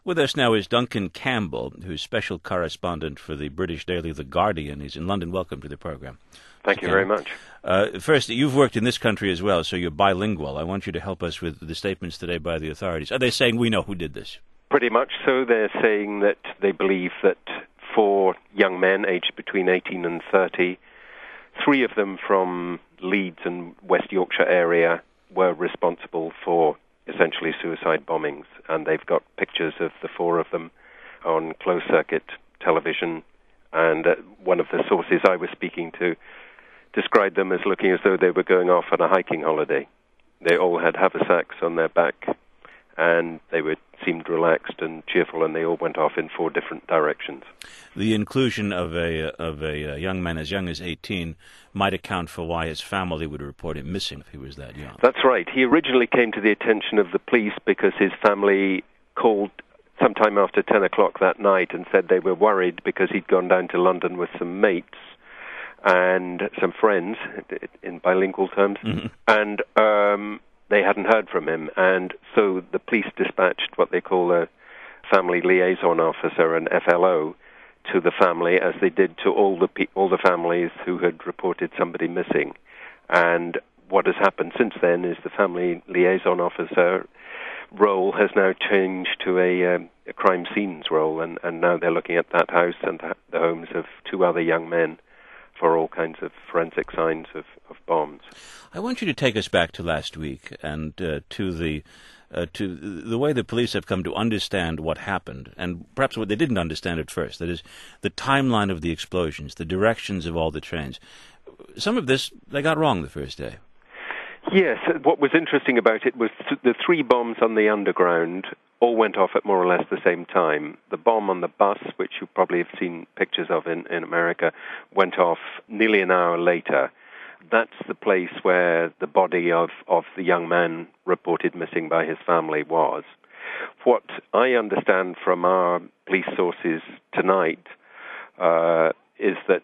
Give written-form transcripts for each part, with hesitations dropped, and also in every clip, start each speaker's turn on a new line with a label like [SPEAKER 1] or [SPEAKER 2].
[SPEAKER 1] With us now is Duncan Campbell, who's special correspondent for the British daily The Guardian. He's in London. Welcome to the program.
[SPEAKER 2] Thank you very much.
[SPEAKER 1] First, you've worked in this country as well, so you're bilingual. I want you to help us with the statements today by the authorities. Are they saying we know who did this?
[SPEAKER 2] Pretty much so. They're saying that they believe that 4 young men aged between 18 and 30, 3 of them from Leeds and West Yorkshire area, were responsible for essentially suicide bombings. And they've got pictures of the 4 of them on closed-circuit television. And one of the sources I was speaking to described them as looking as though they were going off on a hiking holiday. They all had haversacks on their back, and they seemed relaxed and cheerful, and they all went off in 4 different directions.
[SPEAKER 1] The inclusion of a young man as young as 18 might account for why his family would report him missing if he was that young.
[SPEAKER 2] That's right. He originally came to the attention of the police because his family called sometime after 10 o'clock that night and said they were worried because he'd gone down to London with some mates and some friends, in bilingual terms, and they hadn't heard from him. And so the police dispatched what they call a family liaison officer, an FLO, to the family, as they did to all the families who had reported somebody missing. And what has happened since then is the family liaison officer role has now changed to a crime scenes role, and now they're looking at that house and the homes of 2 other young men for all kinds of forensic signs of bombs.
[SPEAKER 1] I want you to take us back to last week and to the way the police have come to understand what happened, and perhaps what they didn't understand at first. That is, the timeline of the explosions, the directions of all the trains. Some of this they got wrong the first day.
[SPEAKER 2] Yes, what was interesting about it was the 3 bombs on the underground all went off at more or less the same time. The bomb on the bus, which you probably have seen pictures of in America, went off nearly an hour later. That's the place where the body of the young man reported missing by his family was. What I understand from our police sources tonight is that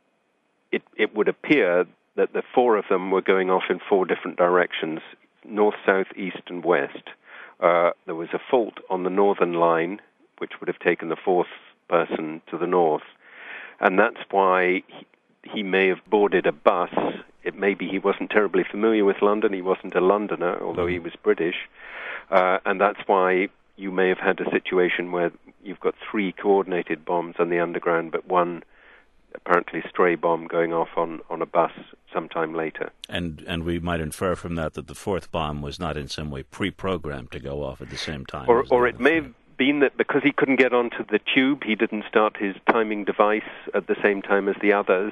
[SPEAKER 2] it would appear that the 4 of them were going off in 4 different directions, north, south, east, and west. There was a fault on the northern line, which would have taken the 4th person to the north, and that's why he may have boarded a bus. It may be he wasn't terribly familiar with London. He wasn't a Londoner, although he was British, and that's why you may have had a situation where you've got 3 coordinated bombs on the underground, but 1 apparently stray bomb going off on a bus sometime later.
[SPEAKER 1] And we might infer from that the 4th bomb was not in some way pre-programmed to go off at the same time.
[SPEAKER 2] Or it may have been that because he couldn't get onto the tube, he didn't start his timing device at the same time as the others,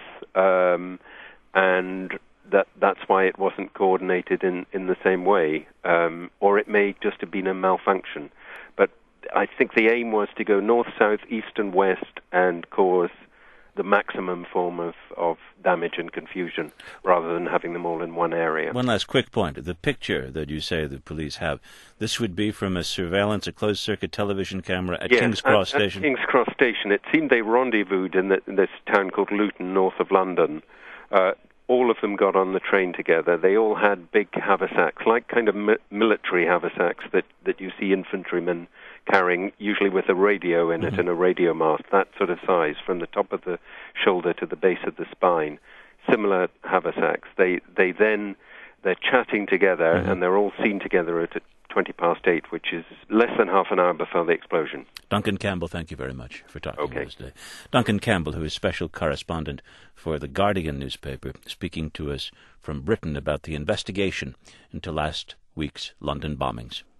[SPEAKER 2] and that's why it wasn't coordinated in the same way. Or it may just have been a malfunction. But I think the aim was to go north, south, east, and west and cause the maximum form of damage and confusion, rather than having them all in one area.
[SPEAKER 1] One last quick point. The picture that you say the police have, this would be from a closed-circuit television camera at King's Cross Station?
[SPEAKER 2] At King's Cross Station. It seemed they rendezvoused in this town called Luton, north of London. All of them got on the train together. They all had big haversacks, like kind of military haversacks that you see infantrymen carrying, usually with a radio in it and a radio mast, that sort of size, from the top of the shoulder to the base of the spine. Similar haversacks. They're chatting together, and they're all seen together at 8:20, which is less than half an hour before the explosion.
[SPEAKER 1] Duncan Campbell, thank you very much for talking to us today. Duncan Campbell, who is special correspondent for The Guardian newspaper, speaking to us from Britain about the investigation into last week's London bombings.